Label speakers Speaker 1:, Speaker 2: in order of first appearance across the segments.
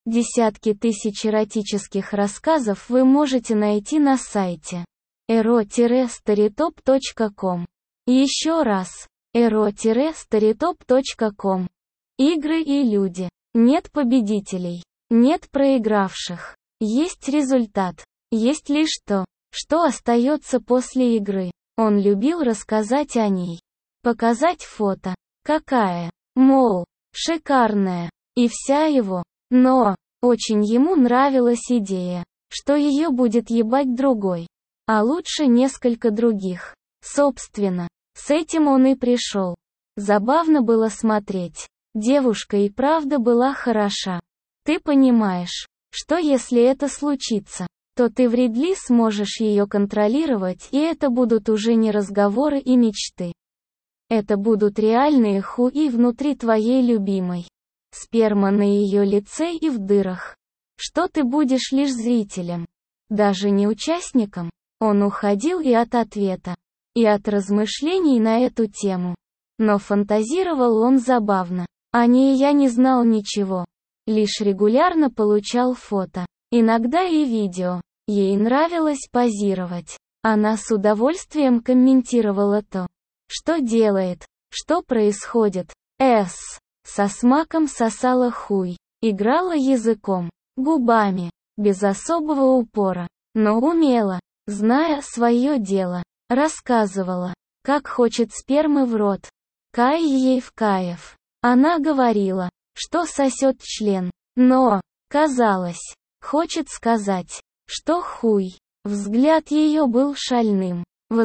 Speaker 1: Десятки тысяч эротических рассказов вы можете найти на сайте ero-storytop.com. Еще раз, ero-storytop.com. Игры и люди. Нет победителей. Нет проигравших. Есть результат. Есть лишь то, что остается после игры. Он любил рассказать о ней. Показать фото. Какая, мол, шикарная. И вся его. Но, очень ему нравилась идея, что ее будет ебать другой. А лучше несколько других. Собственно, с этим он и пришел. Забавно было смотреть. Девушка и правда была хороша. Ты понимаешь, что если это случится, то ты вряд ли сможешь ее контролировать, и это будут уже не разговоры и мечты. Это будут реальные хуи внутри твоей любимой. Сперма на ее лице и в дырах. Что ты будешь лишь зрителем. Даже не участником. Он уходил и от ответа, и от размышлений на эту тему. Но фантазировал он забавно. О ней я не знал ничего. Лишь регулярно получал фото. Иногда и видео. Ей нравилось позировать. Она с удовольствием комментировала то, что делает, что происходит. Со смаком сосала хуй. Играла языком, губами, без особого упора, но умело, зная свое дело. Рассказывала, как хочет спермы в рот. Кай ей в кайф. Она говорила, что сосет член, но, казалось, хочет сказать, что хуй. Взгляд ее был шальным,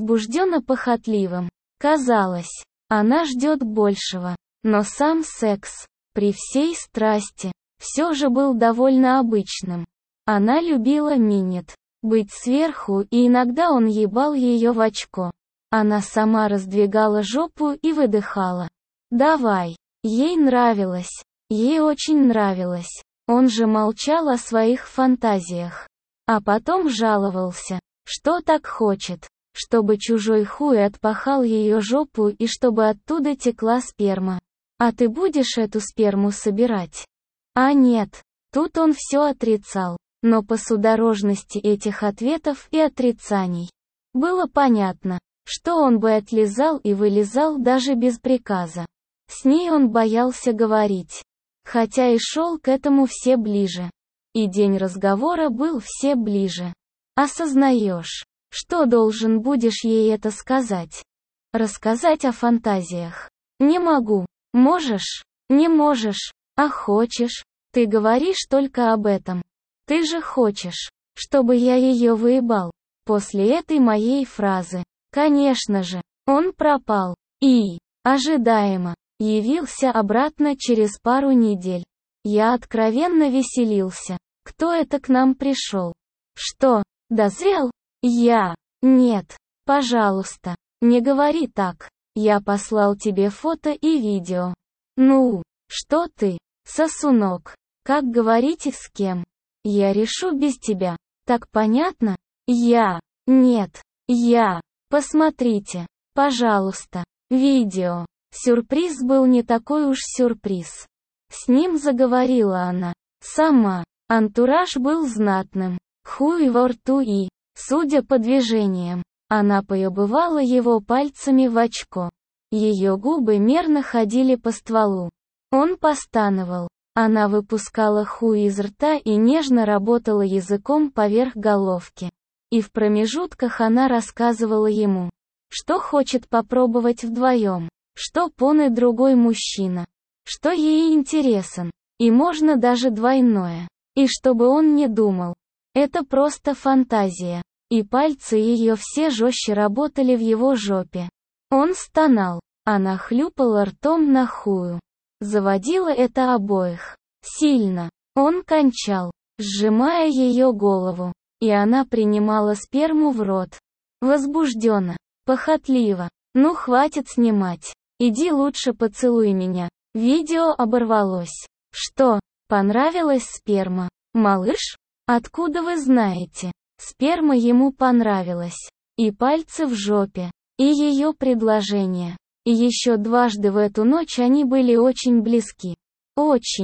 Speaker 1: возбужденно-похотливым. Казалось, она ждет большего, но сам секс, при всей страсти, все же был довольно обычным. Она любила минет, быть сверху, и иногда он ебал ее в очко. Она сама раздвигала жопу и выдыхала. Давай. Ей нравилось. Ей очень нравилось. Он же молчал о своих фантазиях. А потом жаловался, что так хочет, чтобы чужой хуй отпахал ее жопу и чтобы оттуда текла сперма. А ты будешь эту сперму собирать? А нет. Тут он все отрицал. Но по судорожности этих ответов и отрицаний было понятно, что он бы отлизал и вылизал даже без приказа. С ней он боялся говорить. Хотя и шел к этому все ближе. И день разговора был все ближе. Осознаешь, что должен будешь ей это сказать? Рассказать о фантазиях. Не могу. Можешь? Не можешь. А хочешь? Ты говоришь только об этом. Ты же хочешь, чтобы я ее выебал. После этой моей фразы, конечно же, он пропал. И, ожидаемо, явился обратно через пару недель. Я откровенно веселился. Кто это к нам пришел? Что, дозрел? Я. Нет. Пожалуйста, не говори так. Я послал тебе фото и видео. Ну, что ты, сосунок? Как говорить и с кем? Я решу без тебя. Так понятно? Я. Нет. Я. Посмотрите, пожалуйста, видео. Сюрприз был не такой уж сюрприз. С ним заговорила она. Сама. Антураж был знатным. Хуй во рту и, судя по движениям, она поебывала его пальцами в очко. Ее губы мерно ходили по стволу. Он постановал. Она выпускала хуй из рта и нежно работала языком поверх головки. И в промежутках она рассказывала ему, что хочет попробовать вдвоем, что он и другой мужчина, что ей интересен, и можно даже двойное. И чтобы он не думал, это просто фантазия. И пальцы ее все жестче работали в его жопе. Он стонал, она хлюпала ртом на хую. Заводила это обоих. Сильно. Он кончал, сжимая ее голову. И она принимала сперму в рот. Возбужденно. Похотливо. Ну хватит снимать. Иди лучше поцелуй меня. Видео оборвалось. Что, понравилась сперма? Малыш? Откуда вы знаете? Сперма ему понравилась. И пальцы в жопе. И ее предложение. И еще дважды в эту ночь они были очень близки. Очень.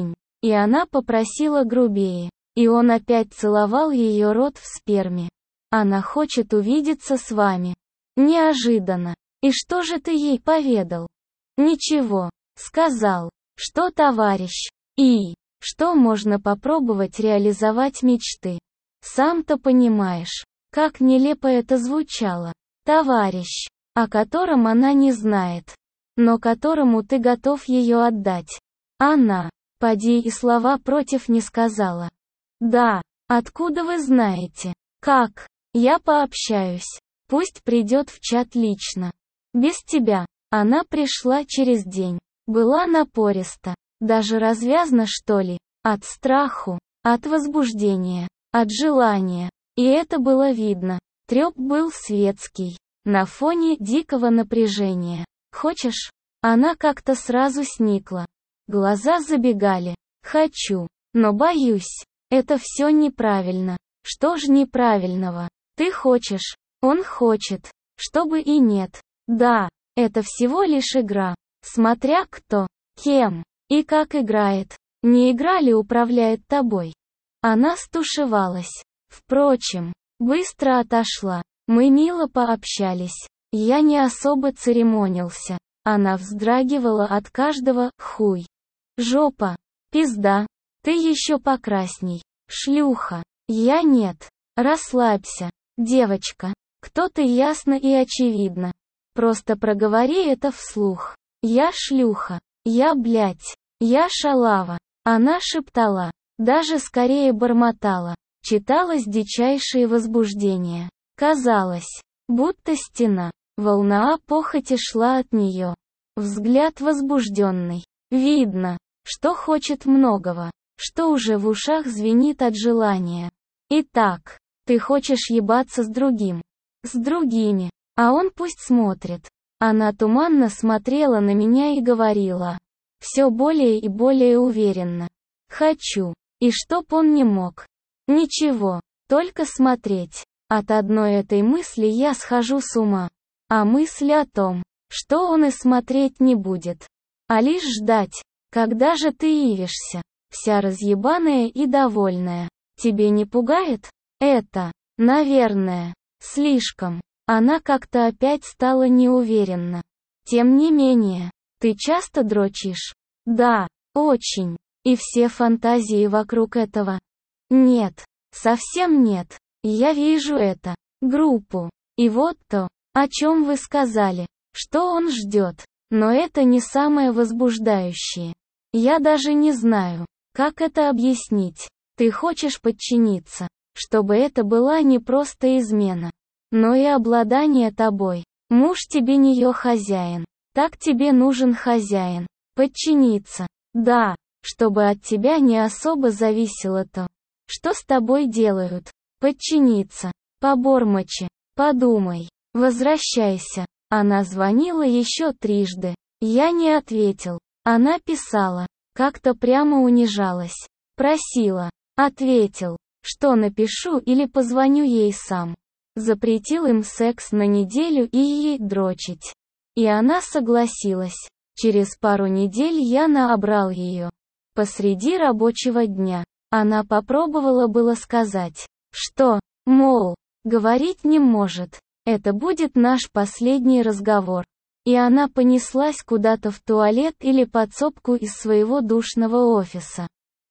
Speaker 1: И она попросила грубее. И он опять целовал ее рот в сперме. Она хочет увидеться с вами. Неожиданно. И что же ты ей поведал? Ничего. Сказал, что товарищ. И что можно попробовать реализовать мечты. Сам-то понимаешь, как нелепо это звучало. Товарищ, о котором она не знает, но которому ты готов ее отдать. Она, поди и слова против не сказала. Да, откуда вы знаете? Как? Я пообщаюсь. Пусть придет в чат лично. Без тебя. Она пришла через день. Была напориста. Даже развязна, что ли? От страху, от возбуждения, от желания. И это было видно. Трёп был светский. На фоне дикого напряжения. Хочешь? Она как-то сразу сникла. Глаза забегали. Хочу. Но боюсь. Это все неправильно. Что ж неправильного? Ты хочешь. Он хочет. Чтобы и нет. Да. Это всего лишь игра. Смотря кто, кем и как играет. Не игра ли управляет тобой? Она стушевалась. Впрочем, быстро отошла. Мы мило пообщались. Я не особо церемонился. Она вздрагивала от каждого «хуй». Жопа. Пизда. Ты еще покрасней. Шлюха. Я нет. Расслабься. Девочка. Кто ты ясно и очевидно. Просто проговори это вслух. Я шлюха. Я блядь. Я шалава. Она шептала. Даже скорее бормотала. Читалось дичайшее возбуждение. Казалось, будто стена. Волна похоти шла от нее. Взгляд возбужденный. Видно, что хочет многого. Что уже в ушах звенит от желания. Итак, ты хочешь ебаться с другим. С другими. А он пусть смотрит. Она туманно смотрела на меня и говорила. Все более и более уверенно. Хочу. И чтоб он не мог. Ничего. Только смотреть. От одной этой мысли я схожу с ума. А мысль о том, что он и смотреть не будет. А лишь ждать. Когда же ты явишься? Вся разъебаная и довольная. Тебе не пугает? Это, наверное, слишком. Она как-то опять стала неуверенна. Тем не менее, ты часто дрочишь? Да, очень. И все фантазии вокруг этого? Нет, совсем нет. Я вижу это. Группу. И вот то, о чем вы сказали. Что он ждет. Но это не самое возбуждающее. Я даже не знаю, как это объяснить. Ты хочешь подчиниться, чтобы это была не просто измена, но и обладание тобой. Муж тебе не ее хозяин. Так тебе нужен хозяин. Подчиниться. Да, чтобы от тебя не особо зависело то, что с тобой делают. Подчиниться. Побормочи. Подумай. Возвращайся. Она звонила еще трижды. Я не ответил. Она писала. Как-то прямо унижалась. Просила. Ответил. Что напишу или позвоню ей сам. Запретил им секс на неделю и ей дрочить. И она согласилась. Через пару недель я наобрал ее. Посреди рабочего дня. Она попробовала было сказать, что, мол, говорить не может. Это будет наш последний разговор. И она понеслась куда-то в туалет или подсобку из своего душного офиса.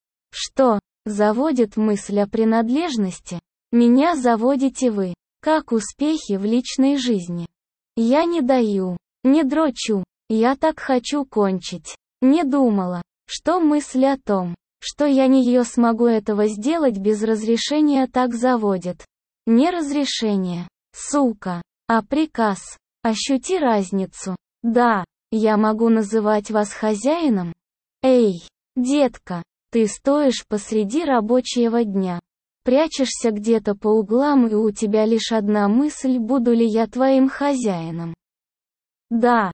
Speaker 1: Что, заводит мысль о принадлежности? Меня заводите вы. Как успехи в личной жизни? Я не даю, не дрочу. Я так хочу кончить. Не думала, что мысль о том, что я не ее смогу этого сделать без разрешения, так заводит. Не разрешение, сука, а приказ. Ощути разницу. Да, я могу называть вас хозяином. Эй, детка, ты стоишь посреди рабочего дня. Прячешься где-то по углам, и у тебя лишь одна мысль: буду ли я твоим хозяином. Да,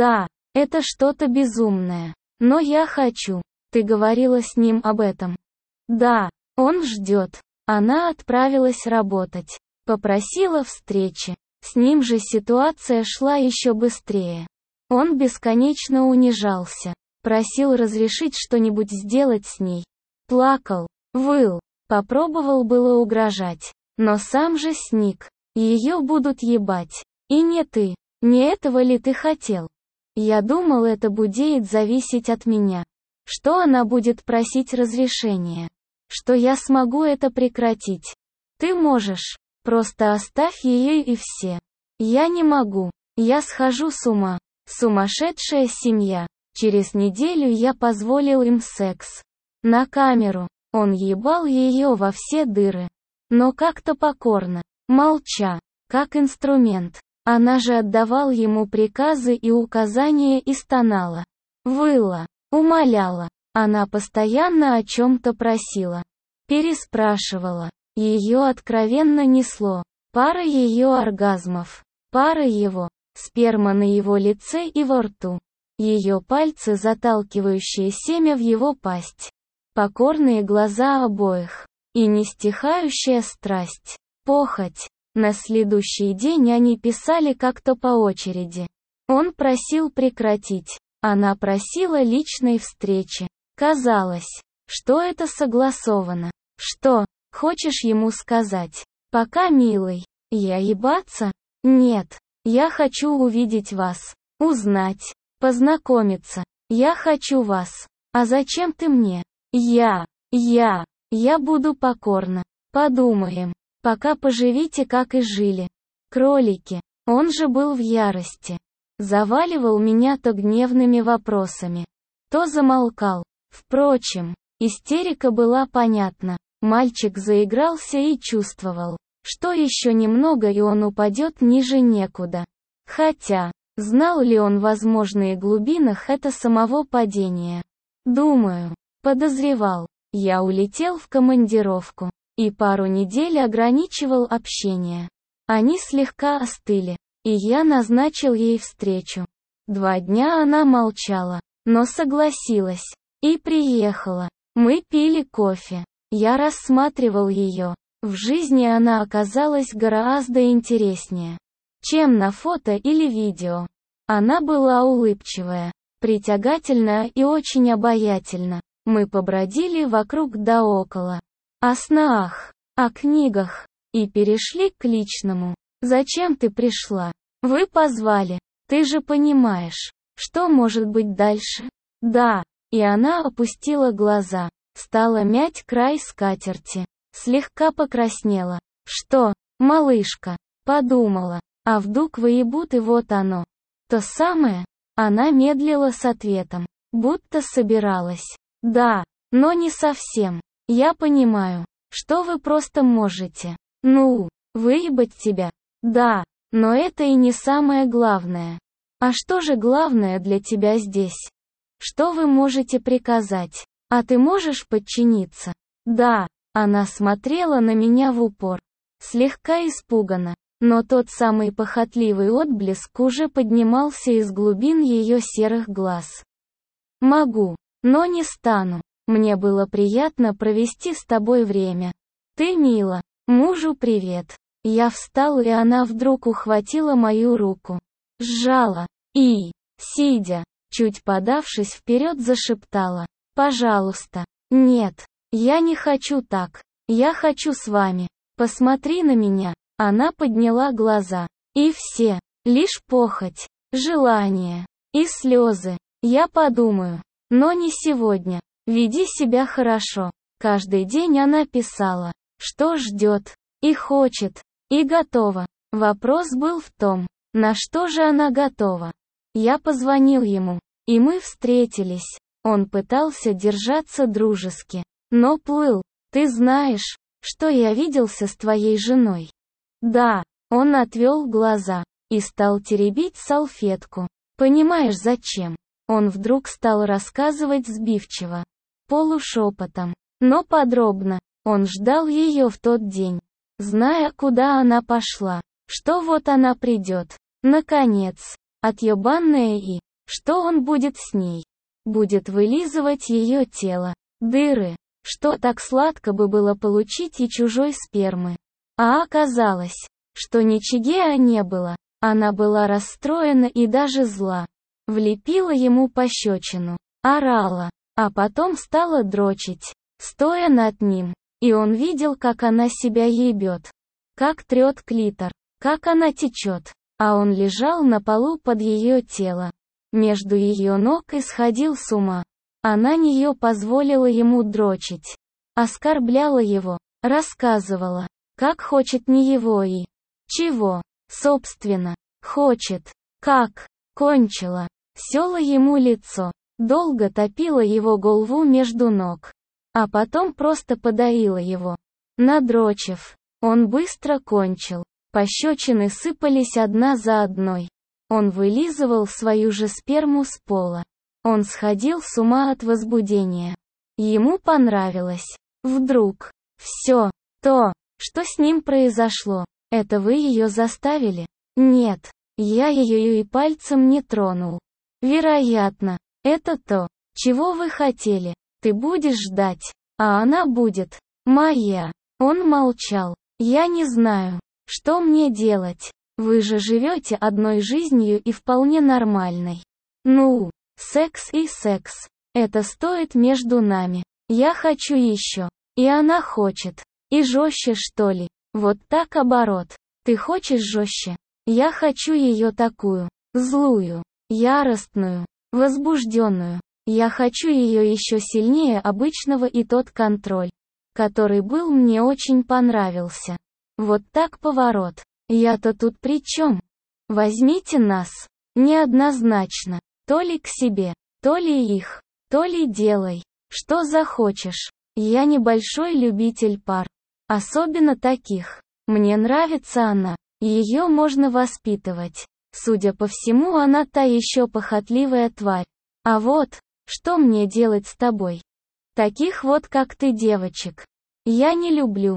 Speaker 1: это что-то безумное. Но я хочу. Ты говорила с ним об этом? Да, он ждет. Она отправилась работать. Попросила встречи. С ним же ситуация шла еще быстрее. Он бесконечно унижался. Просил разрешить что-нибудь сделать с ней. Плакал, выл, попробовал было угрожать, но сам же сник. Ее будут ебать. И не ты. Не этого ли ты хотел? Я думал, это будет зависеть от меня. Что она будет просить разрешения. Что я смогу это прекратить. Ты можешь. Просто оставь ее и все. Я не могу. Я схожу с ума. Сумасшедшая семья. Через неделю я позволил им секс. На камеру. Он ебал ее во все дыры. Но как-то покорно. Молча. Как инструмент. Она же отдавал ему приказы и указания и стонала. Выла. Умоляла. Она постоянно о чем-то просила. Переспрашивала. Ее откровенно несло. Пара ее оргазмов. Пара его. Сперма на его лице и во рту. Ее пальцы, заталкивающие семя в его пасть. Покорные глаза обоих. И нестихающая страсть. Похоть. На следующий день они писали как-то по очереди. Он просил прекратить. Она просила личной встречи. Казалось, что это согласовано. Что, хочешь ему сказать? Пока, милый. Я ебаться? Нет. Я хочу увидеть вас. Узнать. Познакомиться. Я хочу вас. А зачем ты мне? Я буду покорна. Подумаем. Пока поживите, как и жили. Кролики. Он же был в ярости. Заваливал меня то гневными вопросами, то замолкал. Впрочем, истерика была понятна. Мальчик заигрался и чувствовал, что еще немного и он упадет ниже некуда. Хотя, знал ли он в возможных глубинах это самого падения? Думаю, подозревал. Я улетел в командировку. И пару недель ограничивал общение. Они слегка остыли, и я назначил ей встречу. 2 дня она молчала, но согласилась. И приехала. Мы пили кофе. Я рассматривал ее. В жизни она оказалась гораздо интереснее, чем на фото или видео. Она была улыбчивая, притягательная и очень обаятельна. Мы побродили вокруг да около. О снах, о книгах. И перешли к личному. Зачем ты пришла? Вы позвали. Ты же понимаешь, что может быть дальше? Да. И она опустила глаза. Стала мять край скатерти. Слегка покраснела. Что, малышка? Подумала. А вдруг выебут и вот оно. То самое? Она медлила с ответом. Будто собиралась. Да, но не совсем. Я понимаю, что вы просто можете. Выебать тебя. Да, но это и не самое главное. А что же главное для тебя здесь? Что вы можете приказать? А ты можешь подчиниться? Да, она смотрела на меня в упор. Слегка испуганно, но тот самый похотливый отблеск уже поднимался из глубин ее серых глаз. Могу, но не стану. Мне было приятно провести с тобой время. Ты мила. Мужу привет. Я встал, и она вдруг ухватила мою руку. Сжала. И, сидя, чуть подавшись вперед, зашептала. Пожалуйста. Нет. Я не хочу так. Я хочу с вами. Посмотри на меня. Она подняла глаза. И все. Лишь похоть. Желание. И слезы. Я подумаю. Но не сегодня. Веди себя хорошо. Каждый день она писала, что ждет, и хочет, и готова. Вопрос был в том, на что же она готова. Я позвонил ему, и мы встретились. Он пытался держаться дружески, но плыл. Ты знаешь, что я виделся с твоей женой? Да, он отвел глаза и стал теребить салфетку. Понимаешь, зачем? Он вдруг стал рассказывать сбивчиво, полушепотом, но подробно. Он ждал ее в тот день, зная, куда она пошла, что вот она придет. Наконец, отъебанная и, что он будет с ней? Будет вылизывать ее тело, дыры, что так сладко бы было получить и чужой спермы. А оказалось, что ничего не было. Она была расстроена и даже зла. Влепила ему пощечину, орала, а потом стала дрочить. стоя над ним. И он видел, как она себя ебет, как трет клитор, как она течет, а он лежал на полу под ее тело. Между ее ног и сходил с ума. Она не позволила ему дрочить. Оскорбляла его, рассказывала, как хочет не его и чего, собственно, хочет, как, кончила, села ему лицо, долго топила его голову между ног, а потом просто подоила его. Надрочив, он быстро кончил, пощечины сыпались одна за одной. Он вылизывал свою же сперму с пола. Он сходил с ума от возбуждения. Ему понравилось. Вдруг, все, то, что с ним произошло, это вы ее заставили? Нет, я ее и пальцем не тронул. Вероятно, это то, чего вы хотели. Ты будешь ждать, а она будет моя. Он молчал. Я не знаю, что мне делать. Вы же живете одной жизнью и вполне нормальной. Ну, секс и секс. Это стоит между нами. Я хочу еще. И она хочет. И жестче, что ли? Вот так оборот. Ты хочешь жестче? Я хочу ее такую. Злую. Яростную. Возбужденную. Я хочу ее еще сильнее обычного, и тот контроль, который был, мне очень понравился. Вот так поворот. Я-то тут при чем? Возьмите нас. Неоднозначно. То ли к себе, то ли их, то ли делай, что захочешь. Я небольшой любитель пар. Особенно таких. Мне нравится она. Ее можно воспитывать. Судя по всему, она та еще похотливая тварь. А вот, что мне делать с тобой? Таких вот как ты девочек. Я не люблю.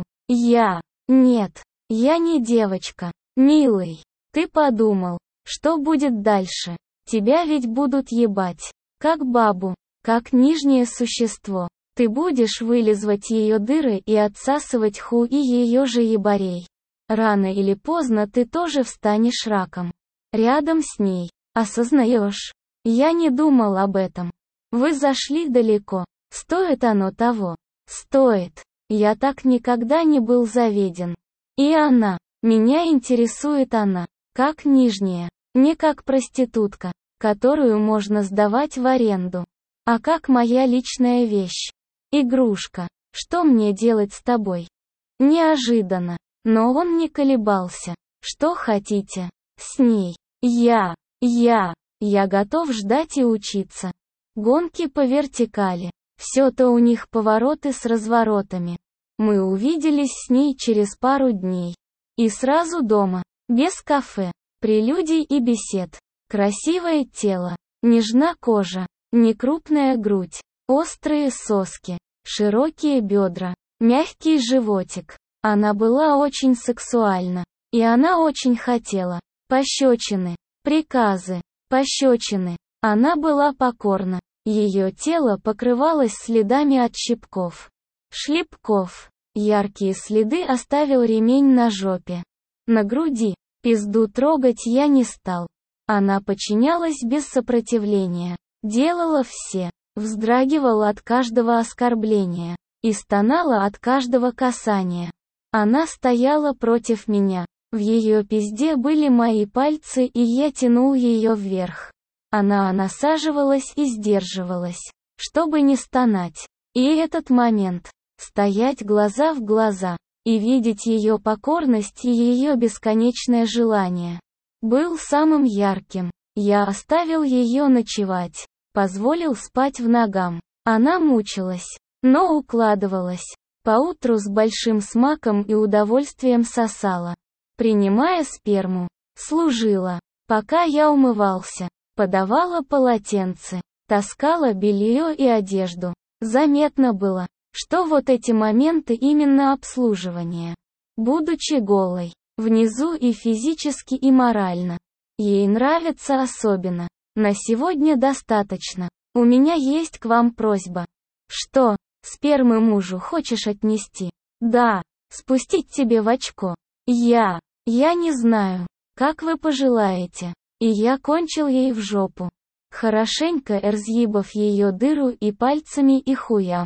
Speaker 1: Нет, я не девочка. Милый, ты подумал, что будет дальше? Тебя ведь будут ебать. Как бабу, как нижнее существо. Ты будешь вылизывать ее дыры и отсасывать хуи ее же ебарей. Рано или поздно ты тоже встанешь раком. Рядом с ней. Осознаешь? Я не думал об этом. Вы зашли далеко. Стоит оно того? Стоит. Я так никогда не был заведен. И она. Меня интересует она. Как нижняя. Не как проститутка, которую можно сдавать в аренду. А как моя личная вещь. Игрушка. Что мне делать с тобой? Неожиданно. Но он не колебался. Что хотите? С ней. Я готов ждать и учиться. Гонки по вертикали. Все-то у них повороты с разворотами. Мы увиделись с ней через пару дней. И сразу дома. Без кафе. Прелюдий и бесед. Красивое тело. Нежна кожа. Некрупная грудь. Острые соски. Широкие бедра. Мягкий животик. Она была очень сексуальна. И она очень хотела. Пощечины. Приказы. Пощечины. Она была покорна. Ее тело покрывалось следами от щипков. Шлепков. Яркие следы оставил ремень на жопе. На груди. Пизду трогать я не стал. Она подчинялась без сопротивления. Делала все. Вздрагивала от каждого оскорбления. И стонала от каждого касания. Она стояла против меня. В ее пизде были мои пальцы, и я тянул ее вверх. Она насаживалась и сдерживалась, чтобы не стонать. И этот момент. Стоять глаза в глаза. И видеть ее покорность и ее бесконечное желание. Был самым ярким. Я оставил ее ночевать. Позволил спать в ногам. Она мучилась, но укладывалась. Поутру с большим смаком и удовольствием сосала. Принимая сперму. Служила. Пока я умывался. Подавала полотенце. Таскала белье и одежду. Заметно было, что вот эти моменты именно обслуживания. Будучи голой. Внизу и физически, и морально. Ей нравится особенно. На сегодня достаточно. У меня есть к вам просьба. Что, спермы мужу хочешь отнести? Да. Спустить тебе в очко? Я не знаю. Как вы пожелаете. И я кончил ей в жопу. Хорошенько разъебав ее дыру и пальцами, и хуям.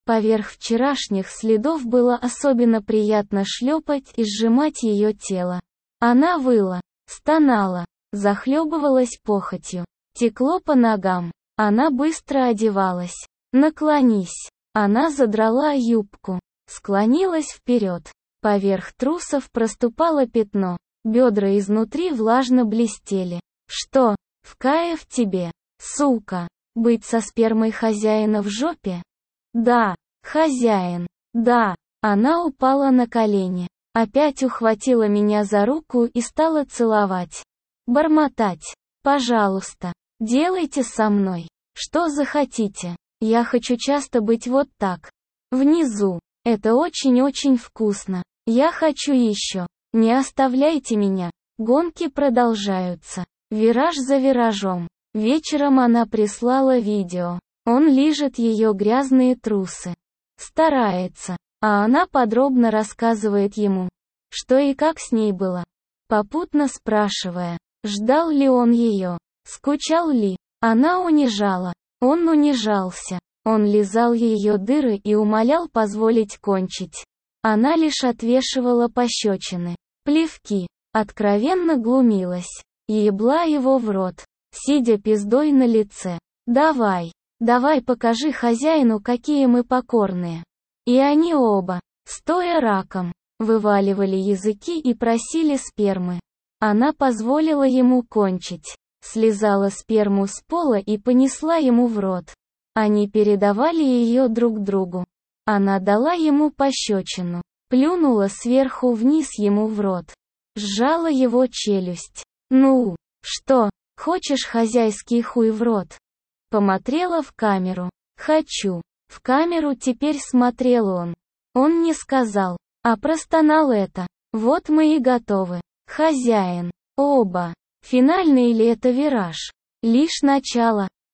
Speaker 1: Поверх вчерашних следов было особенно приятно шлепать и сжимать ее тело. Она выла, стонала, захлебывалась похотью, текло по ногам. Она быстро одевалась. Наклонись. Она задрала юбку, склонилась вперед. Поверх трусов проступало пятно. Бедра изнутри влажно блестели. Что, в кайф тебе, сука, быть со спермой хозяина в жопе? Да, хозяин. Да. Она упала на колени. Опять ухватила меня за руку и стала целовать. Бормотать. Пожалуйста, делайте со мной, что захотите. Я хочу часто быть вот так. Внизу. Это очень-очень вкусно. Я хочу еще. Не оставляйте меня. Гонки продолжаются. Вираж за виражом. Вечером она прислала видео. Он лижет ее грязные трусы. Старается. А она подробно рассказывает ему, что и как с ней было. Попутно спрашивая, ждал ли он ее, скучал ли. Она унижала. Он унижался. Он лизал ее дыры и умолял позволить кончить. Она лишь отвешивала пощечины, плевки, откровенно глумилась. Ебла его в рот, сидя пиздой на лице. Давай, покажи хозяину, какие мы покорные. И они оба, стоя раком, вываливали языки и просили спермы. Она позволила ему кончить, слизала сперму с пола и понесла ему в рот. Они передавали ее друг другу. Она дала ему пощечину, плюнула сверху вниз ему в рот, сжала его челюсть. Ну, что, хочешь хозяйский хуй в рот? Помотрела в камеру. Хочу. В камеру теперь смотрел он. Он не сказал, а простонал это. Вот мы и готовы. Хозяин. Оба. Финальный ли это вираж? Лишь начало.